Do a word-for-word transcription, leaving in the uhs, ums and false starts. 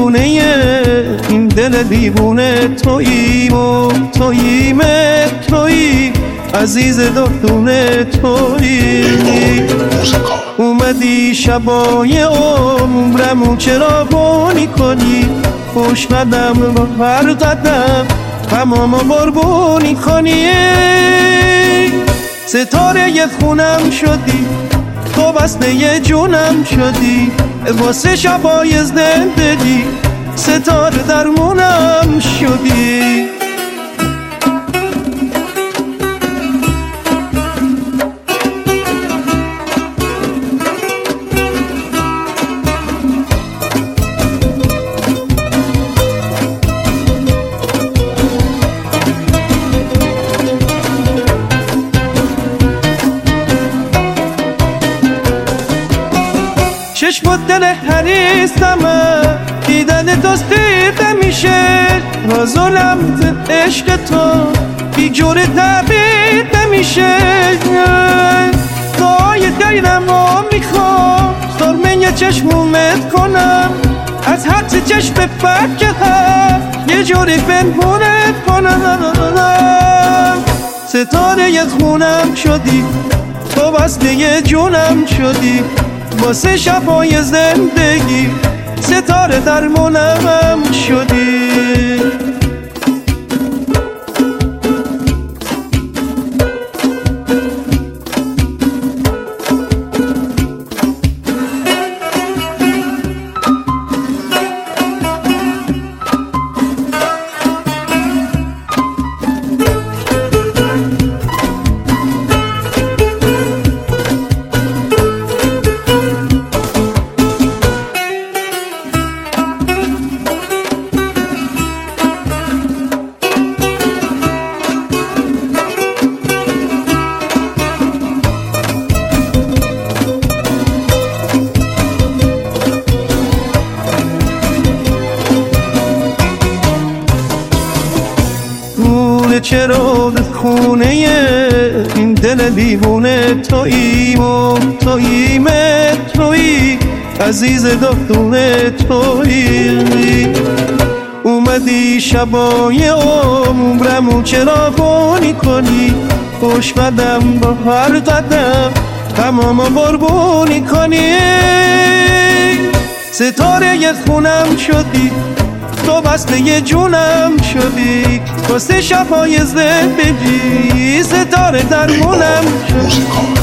خونه این دل دیوونه تویی و تویی تویی عزیز دردونه تویی. اومدی شبای عمرمو چراغونی کنی، خوش قدم با هر قدم تمام قربونی کنی. ستاره یه خونم شدی، تو بسته یه جونم شدی، واسه شبای زندگی ستاره درمونم شدی. چشم و دل حریصمه، دیدن تو دیده میشه، راز و لمت عشق تو بی جور تعبیر نمیشه. دعای دیرم رو میخوام سرمه چشمومت کنم، از حدس چشم بد که هست یه جوری پنهونت کنم. ستاره یه خونم شدی، تو بسته یه جونم شدی، واسه شبای زندگی ستاره درمونم شدی. چرا خونه این دل دیوونه تویی و تویی تویی عزیز دختونه تویی. اومدی شبای عمرمو چراغونی کنی، خوش قدم با هر قدم تمام قربونی کنی. ستاره یه خونم شدی، تو بسته یه جونم شدی، واسه شبای زندگی ستاره درمونم شدی.